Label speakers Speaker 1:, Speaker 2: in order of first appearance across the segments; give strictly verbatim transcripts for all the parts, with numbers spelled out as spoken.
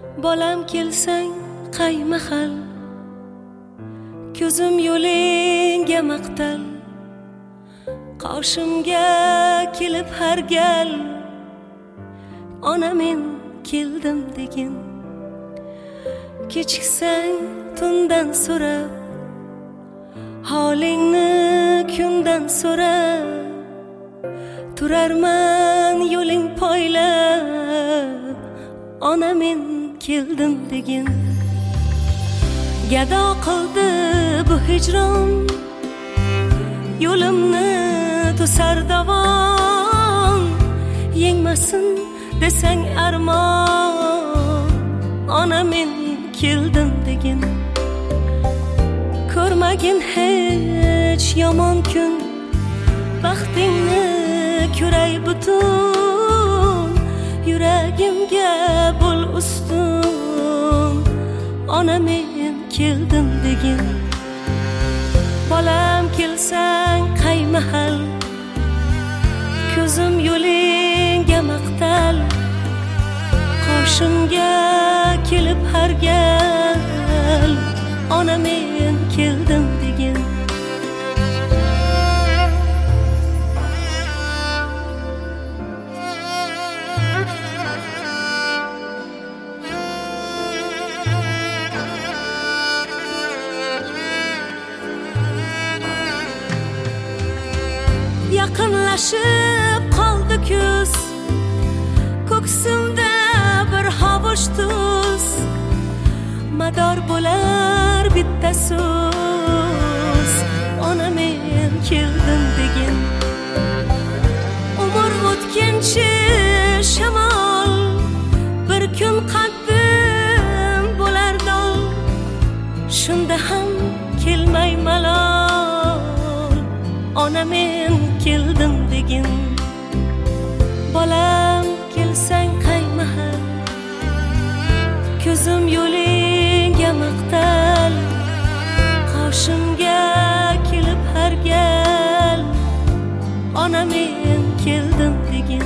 Speaker 1: bolam kelsang qay mahal, ko'zim yo'lingga maqtal, qoshimga kelib har gal, ona men keldim degin. Kechiksang tundan so'rab, holingni kundan so'rab, turarman yo'ling poylab, ona men keldim degin. Gado qildi bu hijron, yo'limni to'sar davon, yengmasin desang armon, ona men keldim degin. Ko'rmagin hech yomon kun, baxtingni ko'ray butun, yuragimga bo'l ustun, ona men keldim degin. Bolam kelsang qay mahal, ko'zim yo'lingga maqtal, qoshimga kelib har gal, ona men keldim degin. Yaqinlashib qoldi kuz, ko'ksimda bir hovuch tuz, mador bo'lar bitta so'z, ona men keldim degin. Umr o'tkinchi shamol, bir kun qaddim bo'lar dol, shunda ham kelmay malol, ona men keldim degin. Bolam kelsang qay mahal, ko'zim yo'lingga maqtal, qoshimga kelib har gal, ona men keldim degin.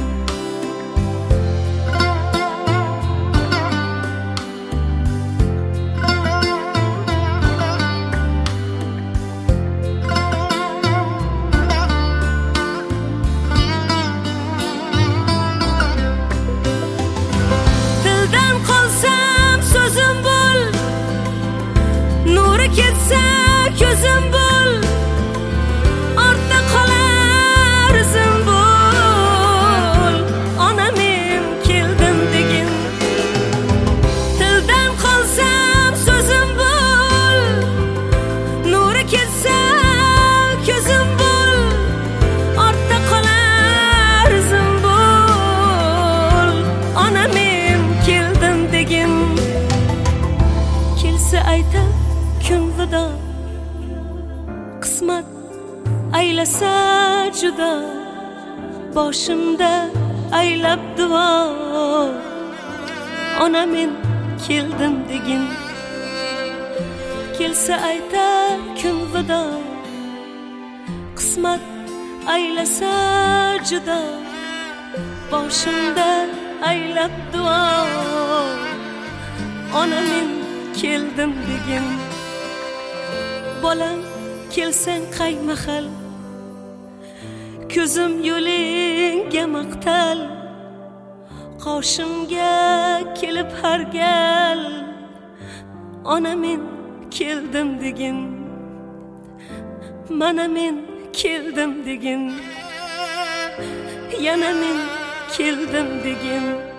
Speaker 1: Ketsa ko'zim bo'l, ortda qolar izim bo'l, ona men keldim degin. Tildan qolsam so'zim bo'l, nuri ketsa ko'zim bo'l, ortda qolar izim bo'l, ona men keldim degin. Kelsa aytar kun vido, qismat aylasa judo, boshimda aylab duo, ona men keldim degin. Kelsa aytar kun vido, qismat aylasa judo, boshimda aylab duo, ona men keldim degin. Bolam kelsang qay mahal, ko'zim yo'lingga maqtal, qoshimga kelib har gal, ona men keldim degin. Mana men keldim degin, yana men keldim degin.